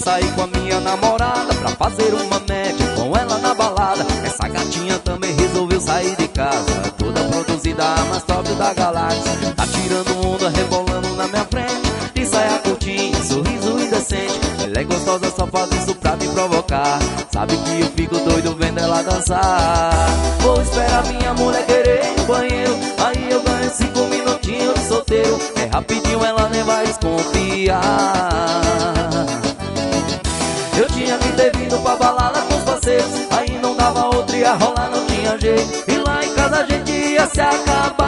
sair com a minha namorada pra fazer uma média com ela na balada. Essa gatinha também resolveu sair de casa, toda produzida, a mais top da galáxia. Tá tirando onda, rebolando na minha frente, de saia curtinha, sorriso indecente. Ela é gostosa, só faz isso pra me provocar. Sabe que eu fico doido vendo ela dançar. Vou esperar minha mulher querer ir no banheiro, aí eu ganho 5 minutinhos de solteiro. É rapidinho, ela nem vai desconfiar. Eu tinha que ter vindo pra balada com os parceiros, aí não dava outra, ia rolar, não tinha jeito. E lá em casa a gente ia se acabar.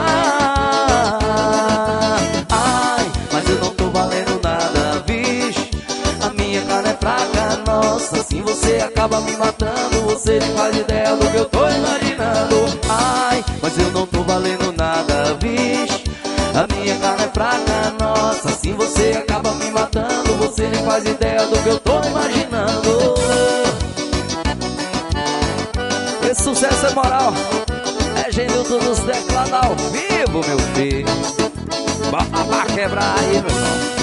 Ai, mas eu não tô valendo nada, vixe. A minha cara é fraca, nossa, assim você acaba me matando. Você nem faz ideia do que eu tô imaginando. Ai, mas eu não tô valendo nada, vixe. A minha cara é fraca, nossa, assim você acaba me matando. Você nem faz ideia do que eu tô imaginando. Esse sucesso é moral, é Genilton dos teclados ao vivo, meu filho. Bota pra quebrar aí, meu irmão.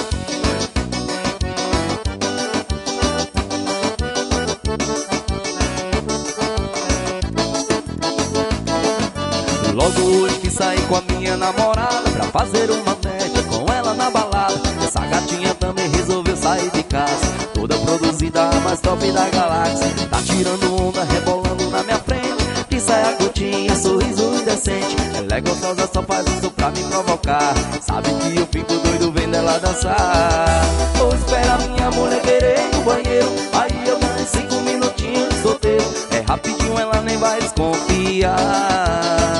Logo hoje que saí com a minha namorada pra fazer uma média com ela na balada. Essa gatinha também resolveu sair de casa, toda produzida, a mais top da galáxia. Tá tirando onda, rebolando na minha frente, de saia curtinha, sorriso indecente. Ela é gostosa, só faz isso pra me provocar. Sabe que eu fico doido vendo ela dançar. Vou esperar minha mulher querer ir no banheiro, aí eu ganho 5 minutinhos de solteiro. É rapidinho, ela nem vai desconfiar.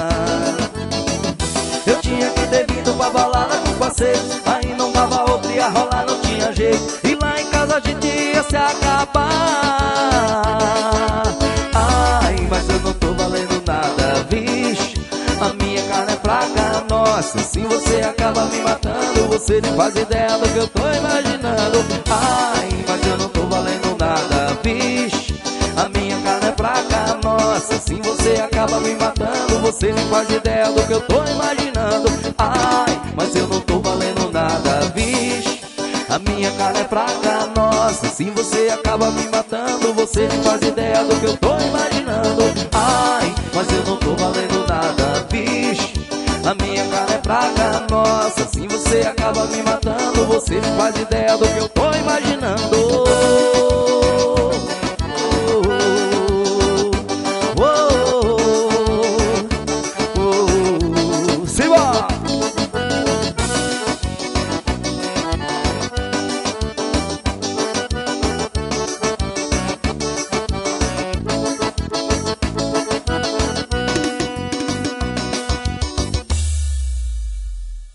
Eu tinha que ter vindo pra balada com os parceiros, aí não dava outra, ia rolar, não tinha jeito. E lá em casa a gente ia se acabar. Ai, mas eu não tô valendo nada, vixe. A minha cara é fraca, nossa, assim você acaba me matando. Você nem faz ideia do que eu tô imaginando. Ai, mas eu não tô valendo nada, vixe. A minha cara é fraca, nossa, assim você acaba me matando. Você nem faz ideia do que eu tô imaginando. Ai, mas eu não tô valendo nada, vixe. A minha cara é fraca, nossa, assim você acaba me matando. Você nem faz ideia do que eu tô imaginando. Ai, mas eu não tô valendo nada, vixe. A minha cara é fraca, nossa, assim você acaba me matando. Você nem faz ideia do que eu tô imaginando.